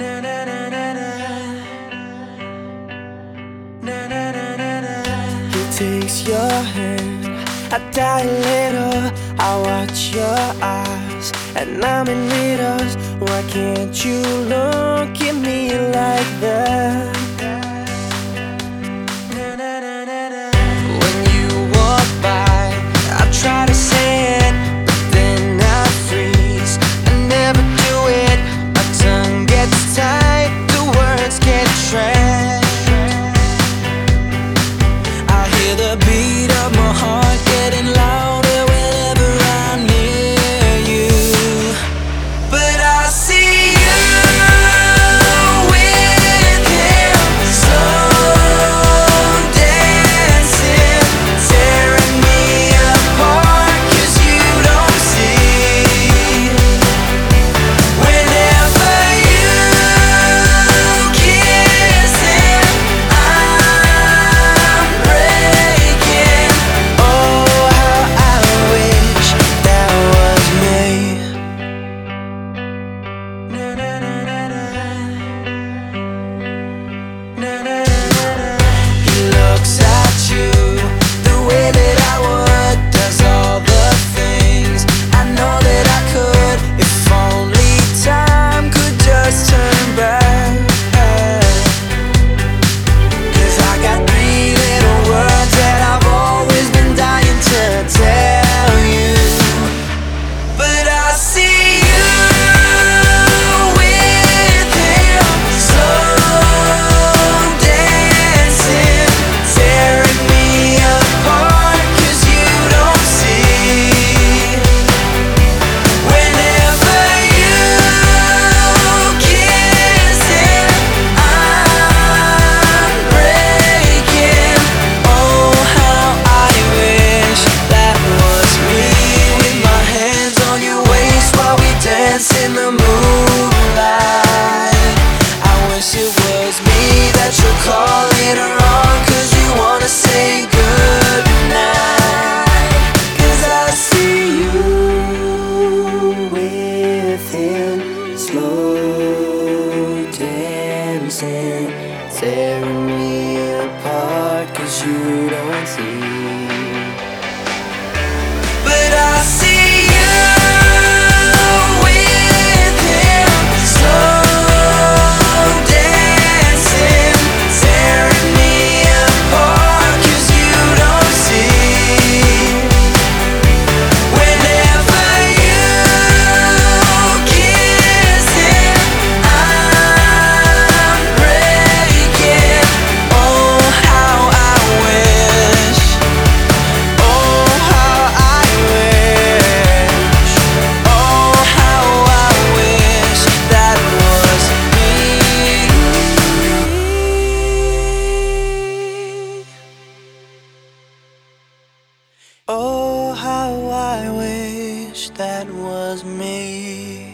He takes your hand, I die a little. I watch your eyes, and I'm in riddles. Why can't you look at me like that? When you walk by, I try to say it, but then I freeze. I never do it, my tongue gets tight, the words get trapped. I hear the beat of my heart getting louder whenever I'm near you. But I see you with him, slow dancing, tearing me apart, 'cause you don't see. Whenever you kiss him, I'm breaking. Oh, how I wish that was me. He looks at you the way that I would, does all the things I know that I could, if only time could just turn back. 'Cause I got three little words that I've always been dying to tell you. But I see you with him, slow dancing, tearing me apart, 'cause you don't see. Whenever you kiss him, I'm breaking. Oh, how I wish that was me, with my hands on your waist while we dance in the moonlight. I wish it was me that you're calling on, 'cause you wanna say goodnight. 'Cause I see you with him, slow dancing, tearing me apart, 'cause you don't see. But I see you with him, slow dancing, tearing me apart, 'cause you don't see. Whenever you kiss him, I'm breaking. Oh, how I wish. Oh, how I wish. Oh, how I wish that was me. Oh, how I wish that was me.